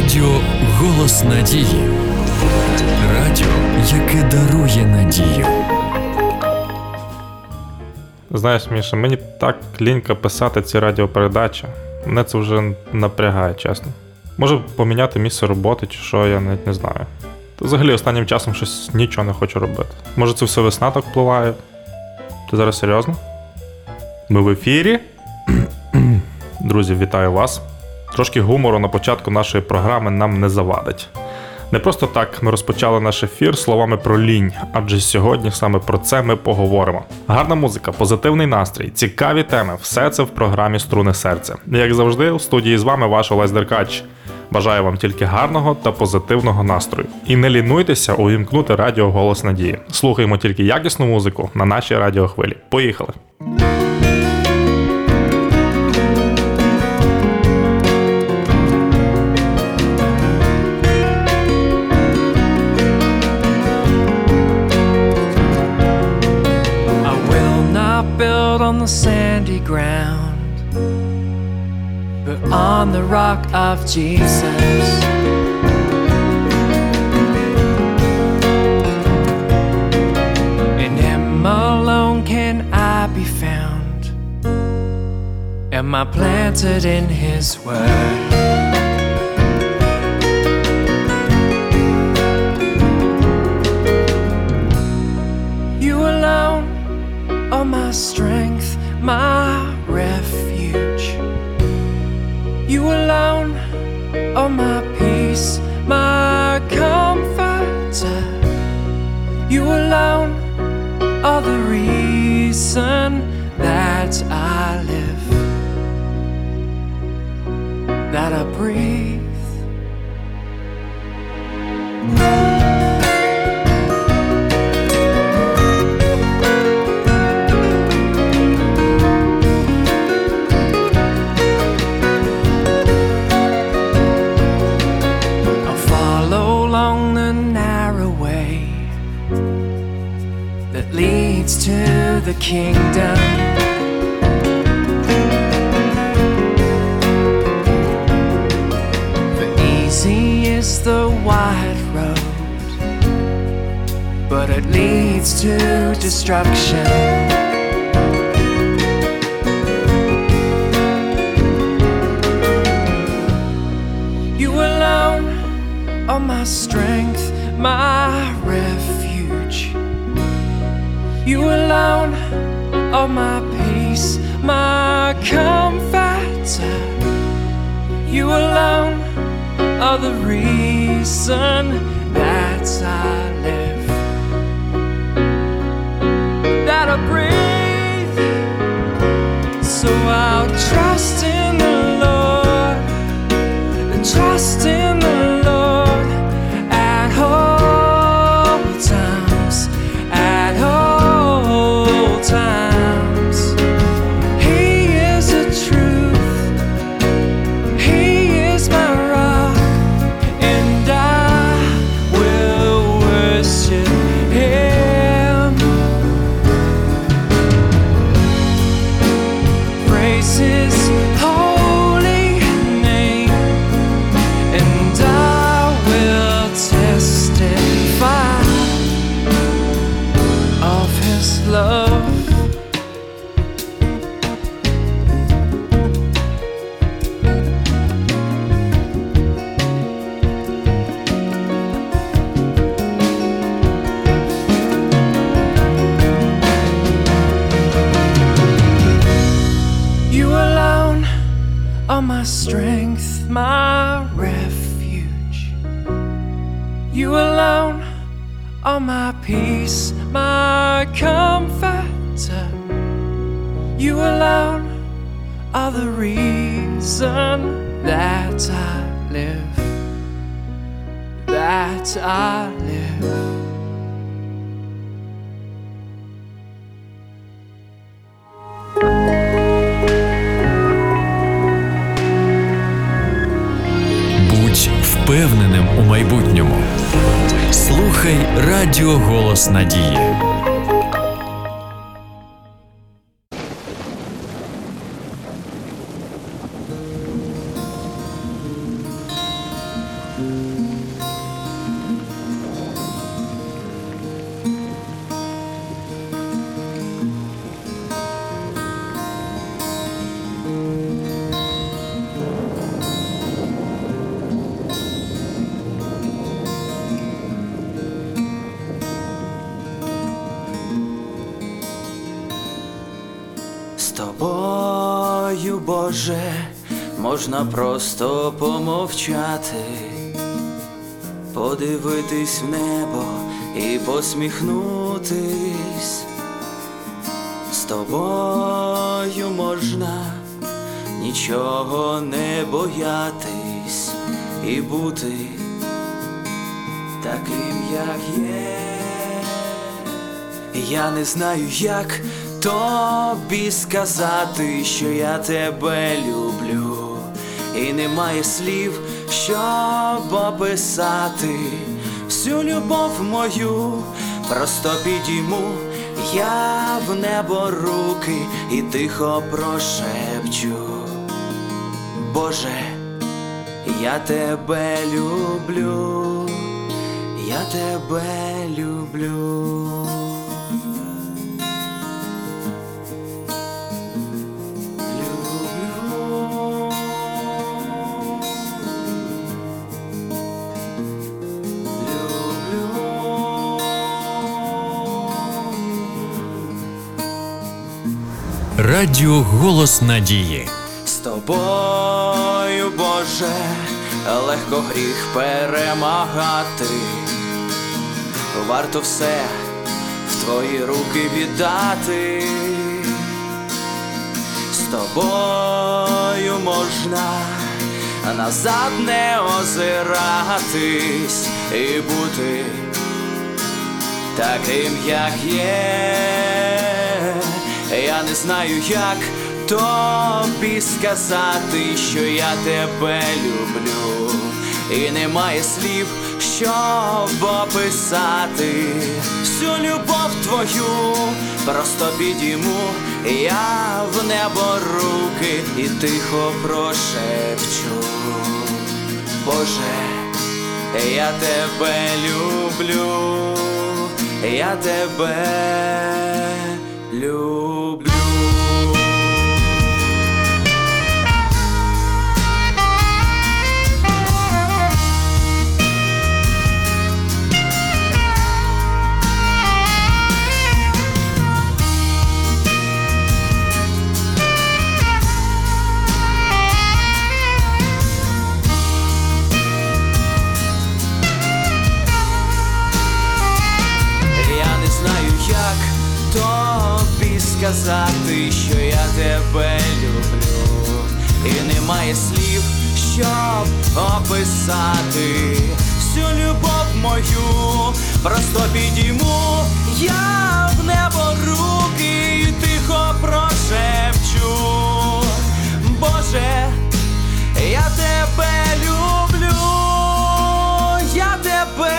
Радіо «Голос надії». Радіо, яке дарує надію. Знаєш, Міша, мені так лінька писати ці радіопередачі. Мене це вже напрягає, чесно. Може поміняти місце роботи чи що, я навіть не знаю. Та взагалі останнім часом щось нічого не хочу робити. Може це все весна так впливає? Ти зараз серйозно? Ми в ефірі? Друзі, вітаю вас. Трошки гумору на початку нашої програми нам не завадить. Не просто так ми розпочали наш ефір словами про лінь, адже сьогодні саме про це ми поговоримо. Гарна музика, позитивний настрій, цікаві теми – все це в програмі «Струни серця». Як завжди, у студії з вами ваш Олесь Деркач. Бажаю вам тільки гарного та позитивного настрою. І не лінуйтеся увімкнути радіо «Голос надії». Слухаємо тільки якісну музику на нашій радіохвилі. Поїхали! On the sandy ground, but on the rock of Jesus. In Him alone can I be found. Am I planted in His word? You alone are my strength, my refuge. You alone are my peace, my comforter. You alone are the reason that I live, that I breathe. Leads to the kingdom. For easy is the wide road, but it leads to destruction. You alone are my strength, my refuge. You alone are my peace, my comforter. You alone are the reason that I live, that I breathe. So I'll trust in the Lord, trust in the Lord at all times, at all times. He is the truth, He is my rock, and I will worship Him. Praise His holy name, and I will testify of His love. You alone are my strength, my refuge. You alone are my peace, my comforter. You alone are the reason that I live, that I live. Будь впевненим у майбутньому. Слухай радіо «Голос надії». тобою, Боже, можна просто помовчати, подивитись в небо і посміхнутись. З тобою можна нічого не боятись і бути таким, як є. Я не знаю, як тобі сказати, що я тебе люблю, і немає слів, щоб описати всю любов мою. Просто підійму я в небо руки і тихо прошепчу: Боже, я тебе люблю, я тебе люблю. Радіо «Голос надії». З тобою, Боже, легко гріх перемагати. Варто все в твої руки віддати. З тобою можна назад не озиратись і бути таким, як є. Я не знаю, як тобі сказати, що я тебе люблю, і немає слів, щоб описати всю любов твою. Просто підійму я в небо руки і тихо прошепчу: Боже, я тебе люблю, я тебе люблю. Тобі сказати, що я тебе люблю, і немає слів, щоб описати всю любов мою. Просто підійму я в небо руки і тихо прошепчу: Боже, я тебе люблю, я тебе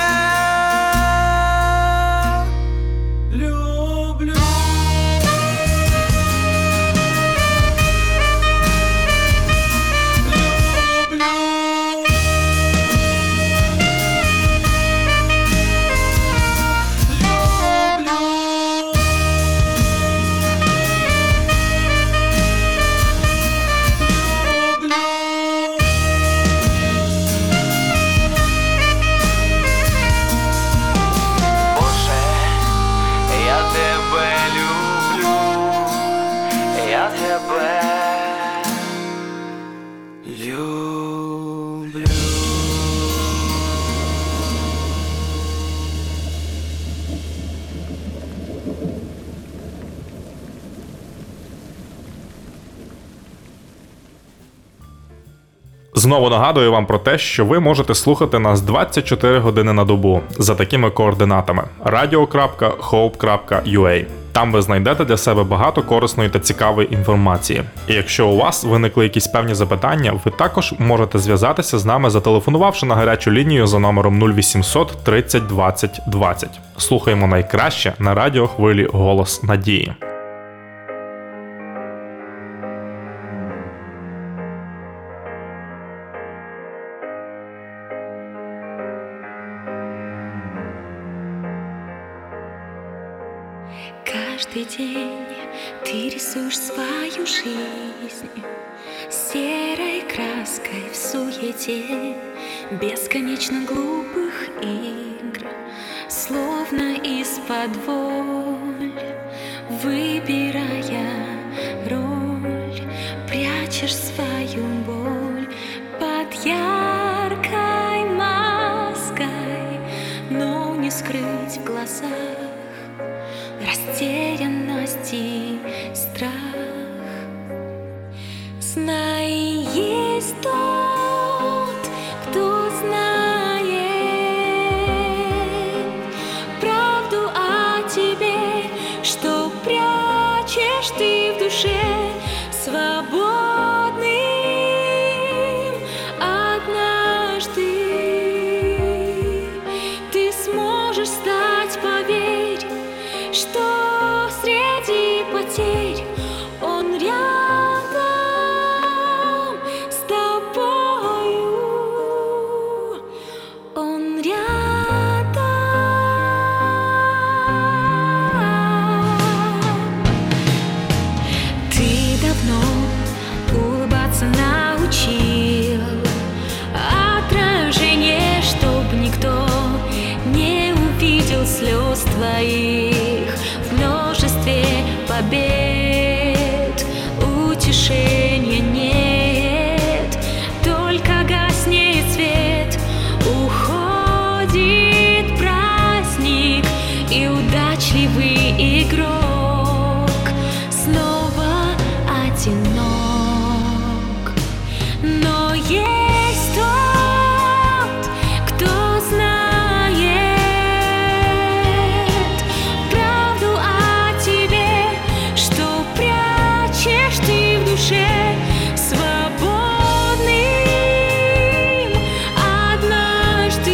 люблю. Знову нагадую вам про те, що ви можете слухати нас 24 години на добу за такими координатами: radio.hope.ua. Там ви знайдете для себе багато корисної та цікавої інформації. І якщо у вас виникли якісь певні запитання, ви також можете зв'язатися з нами, зателефонувавши на гарячу лінію за номером 0800 30 20 20. Слухаємо найкраще на радіохвилі «Голос надії». Каждый день ты рисуешь свою жизнь серой краской в суете бесконечно глупых игр, словно из-под воль, выбирая роль. скрываешь свою боль под яркой маской, но не скрыть в глазах растерянность и страх. Знай, есть тот, кто знает правду о тебе, что прячешь ты в душе, свободным однажды ты сможешь стать, поверь, что среди потерь Он рядом с тобою, Он рядом. Ты давно улыбаться научил отражение, чтоб никто не увидел слез твоих в множестве побед. Утешения нет, только гаснет свет, уходит праздник, и удачливый игрок снова одинок. Но есть тот, кто знает правду о тебе, что прячешь ты в душе, свободным однажды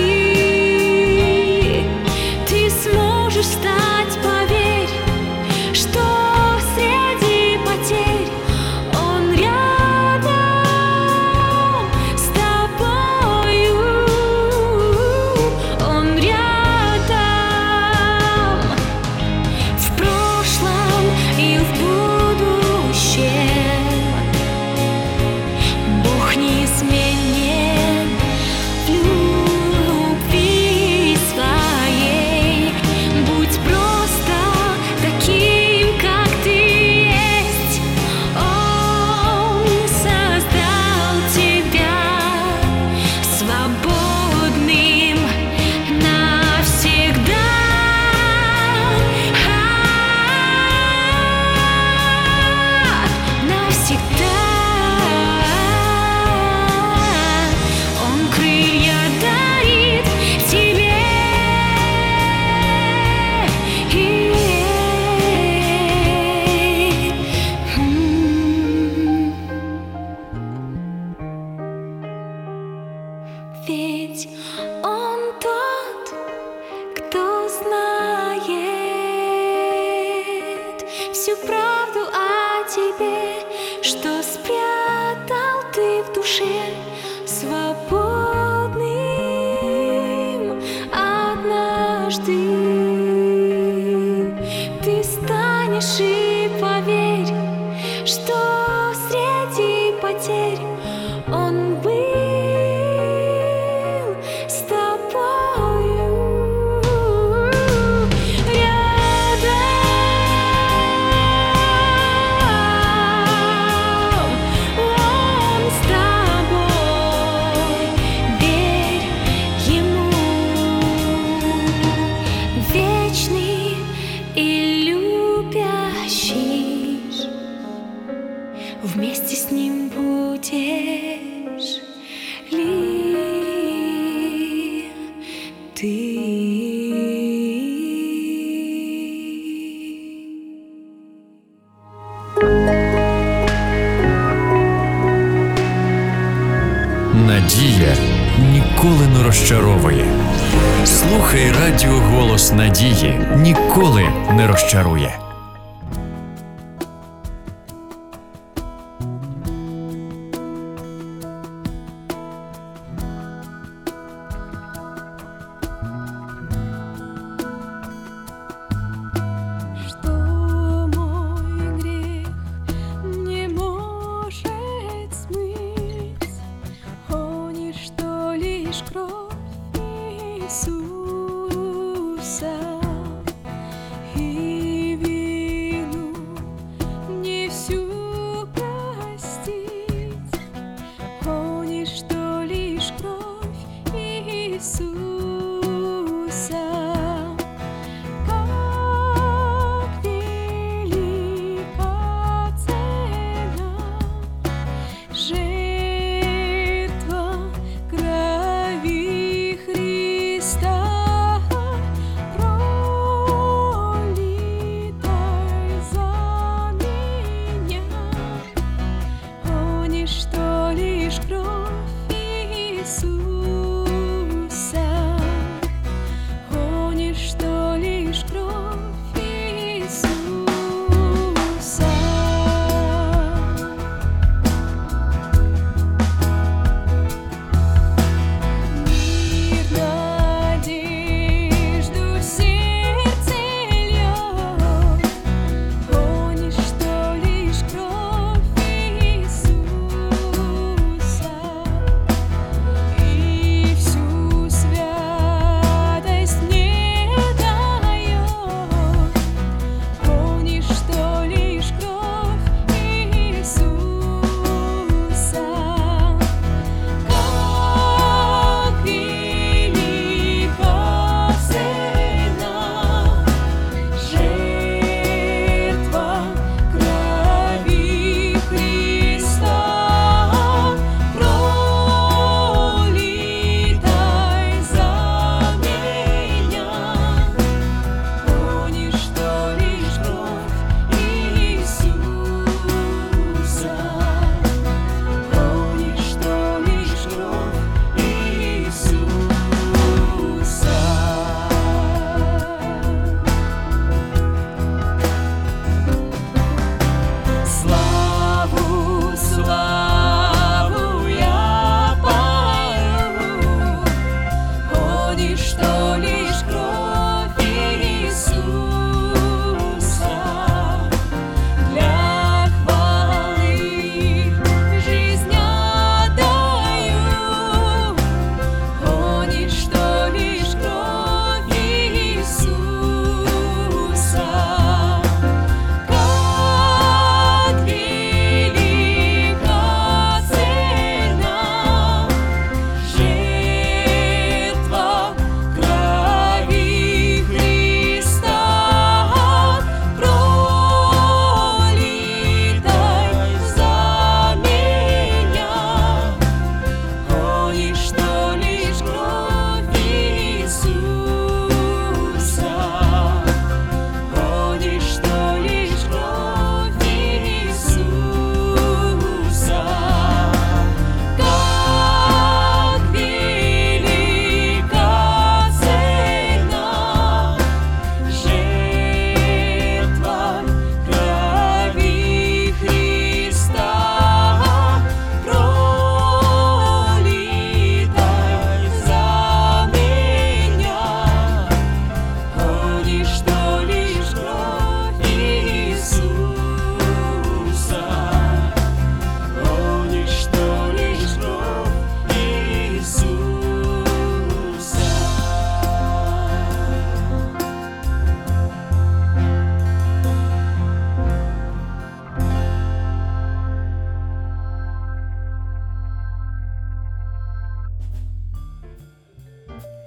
ты сможешь стать, поверь, что среди потерь Он рядом с тобою, Он рядом в прошлом и в будущем. Бог неизменен в любви своей. Будь просто таким, как ты есть. Он создал тебя свободным навсегда. Навсегда. Он крылья дарит тебе. Ведь Он тот, кто знает всю правду о тебе, что спрятал ты в душе, свободным однажды ты станешь, и поверь, что среди потерь Он был с тобою рядом. Он с тобой, верь Ему, вечный и любящий. Вместе с Ним будешь ли ты? Надія ніколи не розчаровує. Слухай радіо «Голос надії» ніколи не розчарує. Что мой грех не может смыть, о, ничто, лишь кровь Иисуса, и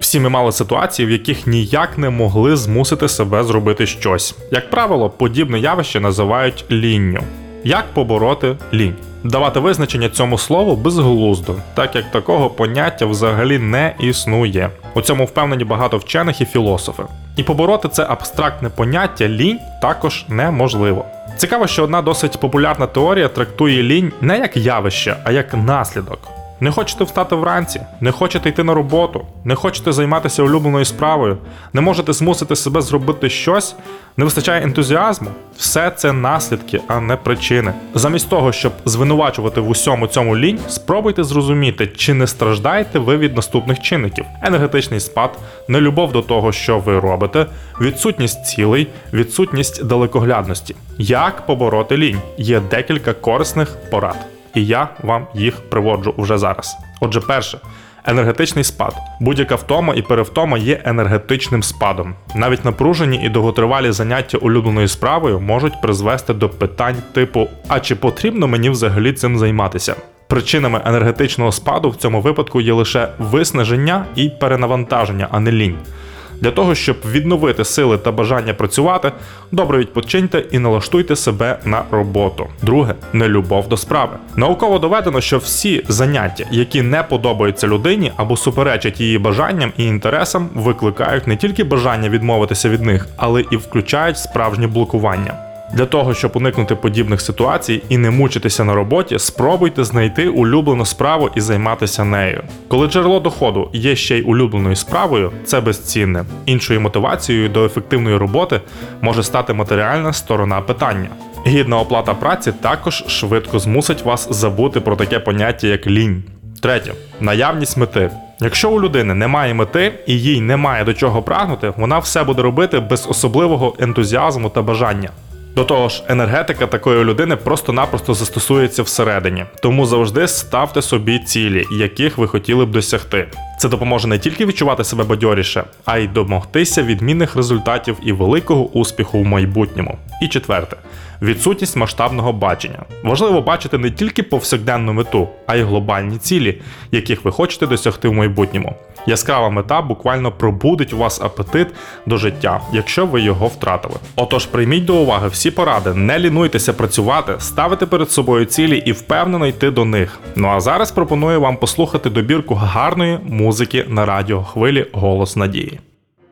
Всі ми мали ситуації, в яких ніяк не могли змусити себе зробити щось. Як правило, подібне явище називають лінню. Як побороти лінь? Давати визначення цьому слову безглуздо, так як такого поняття взагалі не існує. У цьому впевнені багато вчених і філософи. І побороти це абстрактне поняття лінь також неможливо. Цікаво, що одна досить популярна теорія трактує лінь не як явище, а як наслідок. Не хочете встати вранці, не хочете йти на роботу, не хочете займатися улюбленою справою, не можете змусити себе зробити щось, не вистачає ентузіазму. Все це наслідки, а не причини. Замість того, щоб звинувачувати в усьому цьому лінь, спробуйте зрозуміти, чи не страждаєте ви від наступних чинників: енергетичний спад, нелюбов до того, що ви робите, відсутність цілей, відсутність далекоглядності. Як побороти лінь? Є декілька корисних порад. І я вам їх приводжу вже зараз. Отже, перше. Енергетичний спад. Будь-яка втома і перевтома є енергетичним спадом. Навіть напружені і довготривалі заняття улюбленою справою можуть призвести до питань типу «А чи потрібно мені взагалі цим займатися?». Причинами енергетичного спаду в цьому випадку є лише виснаження і перенавантаження, а не лінь. Для того, щоб відновити сили та бажання працювати, добре відпочиньте і налаштуйте себе на роботу. Друге – нелюбов до справи. Науково доведено, що всі заняття, які не подобаються людині або суперечать її бажанням і інтересам, викликають не тільки бажання відмовитися від них, але і включають справжнє блокування. Для того, щоб уникнути подібних ситуацій і не мучитися на роботі, спробуйте знайти улюблену справу і займатися нею. Коли джерело доходу є ще й улюбленою справою, це безцінне. Іншою мотивацією до ефективної роботи може стати матеріальна сторона питання. Гідна оплата праці також швидко змусить вас забути про таке поняття, як лінь. Третє. Наявність мети. Якщо у людини немає мети і їй немає до чого прагнути, вона все буде робити без особливого ентузіазму та бажання. До того ж, енергетика такої людини просто-напросто застосується всередині. Тому завжди ставте собі цілі, яких ви хотіли б досягти. Це допоможе не тільки відчувати себе бадьоріше, а й домогтися відмінних результатів і великого успіху в майбутньому. І четверте. Відсутність масштабного бачення. Важливо бачити не тільки повсякденну мету, а й глобальні цілі, яких ви хочете досягти в майбутньому. Яскрава мета буквально пробудить у вас апетит до життя, якщо ви його втратили. Отож, прийміть до уваги всі поради, не лінуйтеся працювати, ставити перед собою цілі і впевнено йти до них. Ну а зараз пропоную вам послухати добірку гарної музики на радіохвилі «Голос Надії».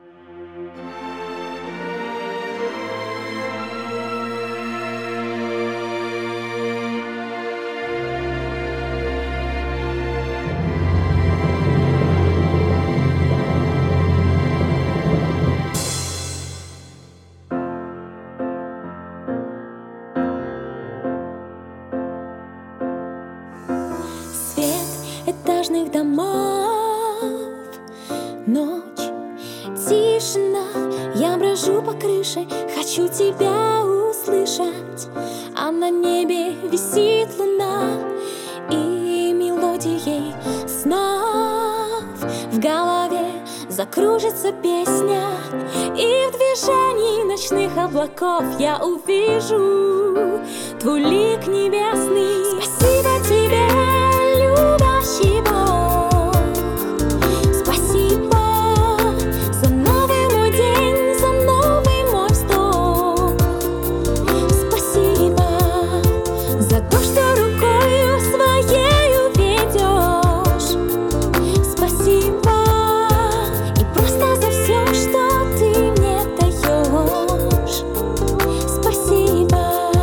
Этажных домов, ночь, тишина. Я брожу по крыше, хочу тебя услышать. А на небе висит луна, и мелодией снов в голове закружится песня. И в движении ночных облаков я увижу твой лик небесный. Спасибо тебе, любящий Бог, спасибо за новый мой день, за новый мой вздох. Спасибо за то, что рукою своею ведешь. Спасибо и просто за все, что ты мне даешь. Спасибо.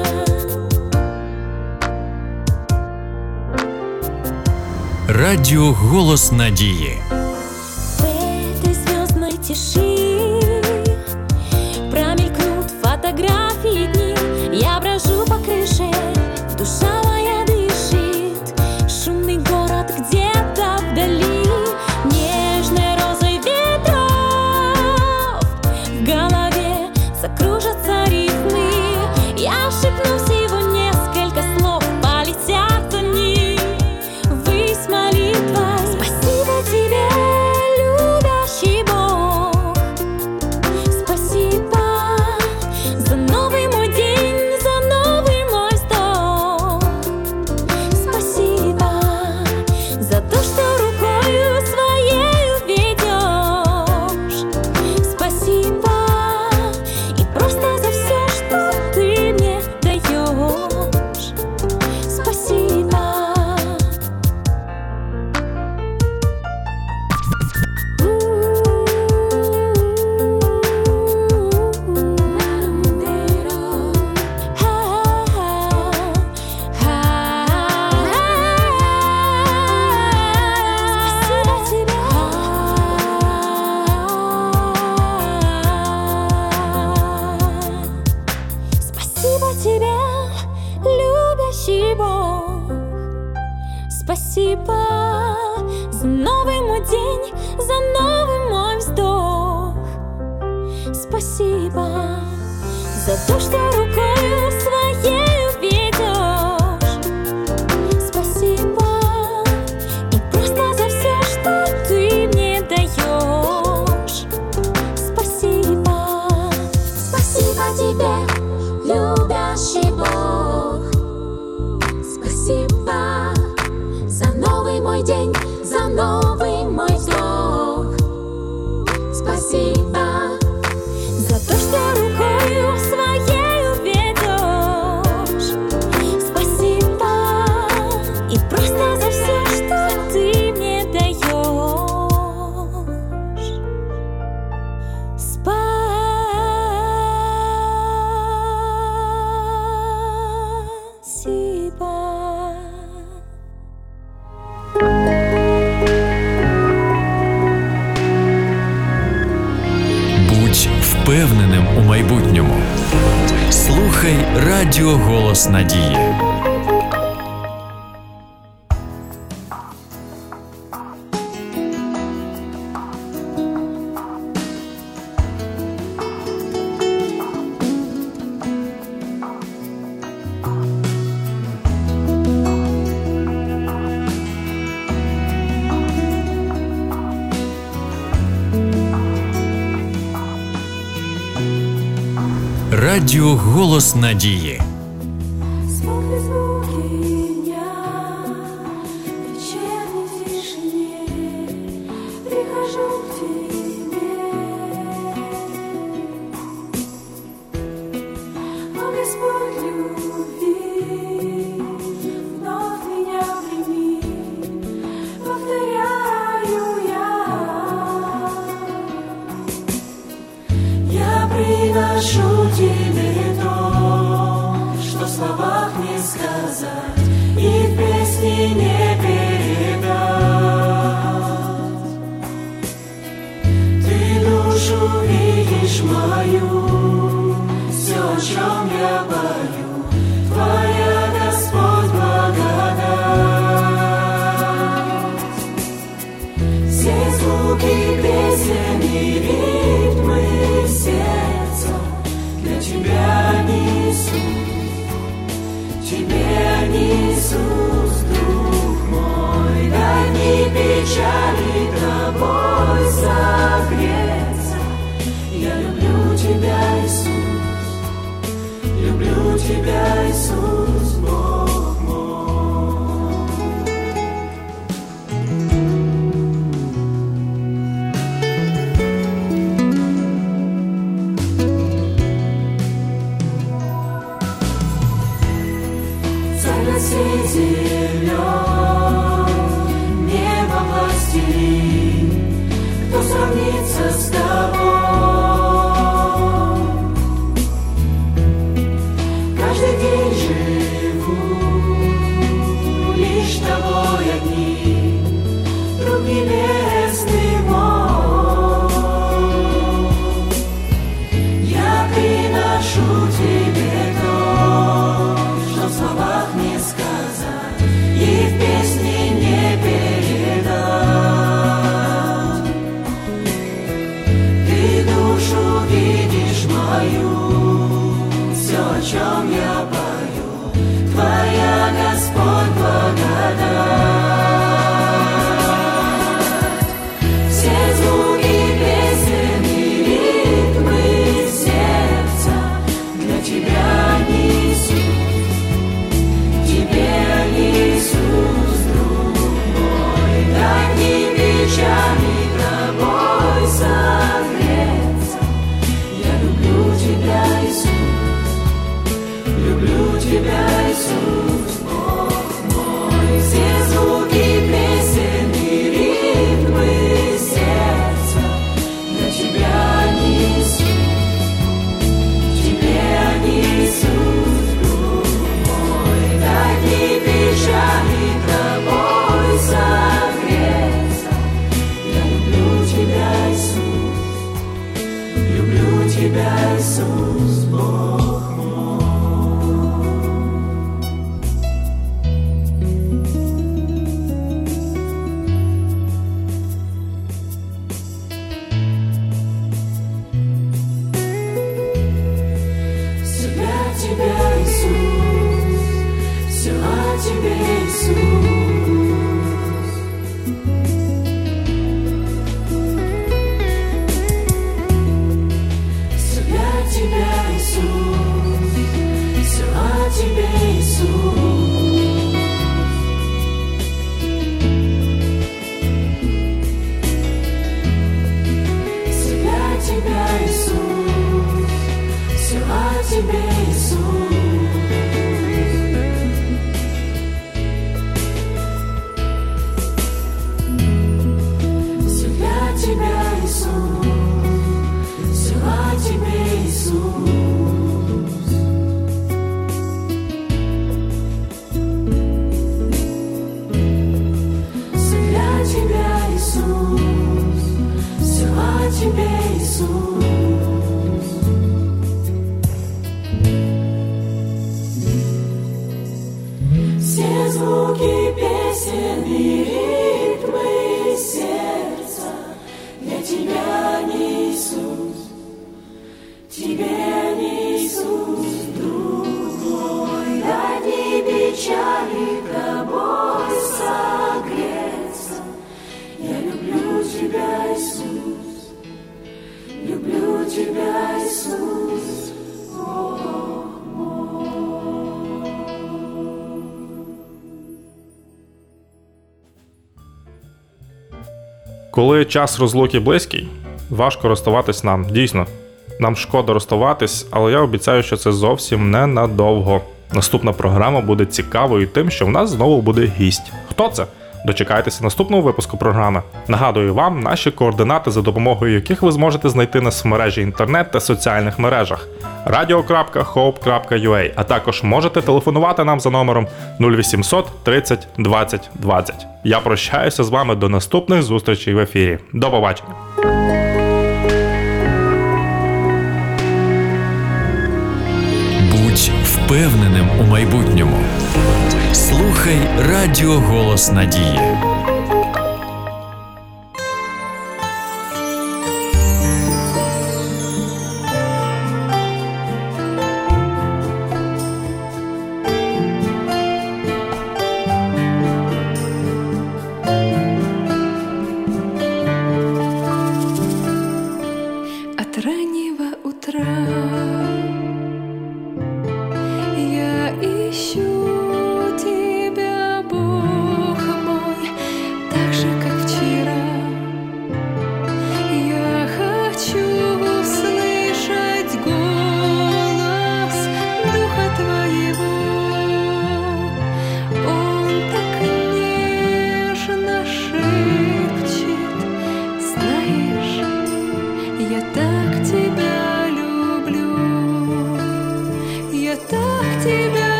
Радіо «Голос Надії». В этой звездной тиши промелькнут фотографии дни. Я брожу по крыше, душа моя дышит. Шумный город где-то вдали, нежной розой ветров в голове закружатся ритмы. Я шепну всего несколько слов, полетят они ввысь молитвой. Спасибо тебе, любящий Бог, спасибо за новый мой день, за новый мой вздох. любящий Бог. Спасибо за новый мой день, за новый мой вздох. Спасибо за то, что рукою своею ведешь. Спасибо и просто за все, что ты мне даешь. Спасибо, спасибо тебе, любящий Бог. Спасибо за новый мой день, за новый мой вздох. Спасибо за то, что рукою своею ведешь. Спасибо и просто за все, что ты мне даешь. Спасибо. Будь впевненим у майбутньому. Слухай Радіо Голос Надії. Радіо Голос Надії. Смотрит звуки дня в вечерней тишине. Прихожу к тебе, о Господь любви, вновь меня прими, повторяю я приношу тебе то, что в словах не сказать и в песне не передать. Ты душу видишь мою, все, о чем я пою, Твоя, Господь, благодать. Все звуки песен и ритмы сердца для Тебя несу, Тебе несу, друг мой. Дай мне печали Тобой согреться. Я люблю Тебя, Иисус, люблю Тебя, Иисус, Бог мой. Царь зелен, небо властелин, кто сравнится с Тобой? Каждый день живу лишь Тобой одним, друг небесный мой. Я приношу Тебе то, что в словах не сказать и в песне не передать. Ты душу видишь мою, все, о чем я пою, Твоя, Господь, благодать. Все звуки песен и ритмы сердца для Тебя несу, Тебе, Иисус, друг мой. Дай мне печали Тобой согреться. Я люблю Тебя, Иисус, люблю Тебя, Иисус, Бог мой. Тебе, Иисус. Все звуки песен и ритмы сердца для Тебя, не Иисус, Тебе, не Иисус, другой. Дни печали тобой согреться. Я люблю Тебя, Иисус, люблю Тебя, Иисус, Бог мой. Коли час розлуки близький, важко розставатись нам. Дійсно, нам шкода розставатись, але я обіцяю, що це зовсім ненадовго. Наступна програма буде цікавою тим, що в нас знову буде гість. Хто це? Дочекайтеся наступного випуску програми. Нагадую вам наші координати, за допомогою яких ви зможете знайти нас в мережі інтернет та соціальних мережах radio.hope.ua, а також можете телефонувати нам за номером 0800 30 20 20. Я прощаюся з вами до наступних зустрічей в ефірі. До побачення! Будь впевненим у майбутньому. Слухай Радіо Голос Надії.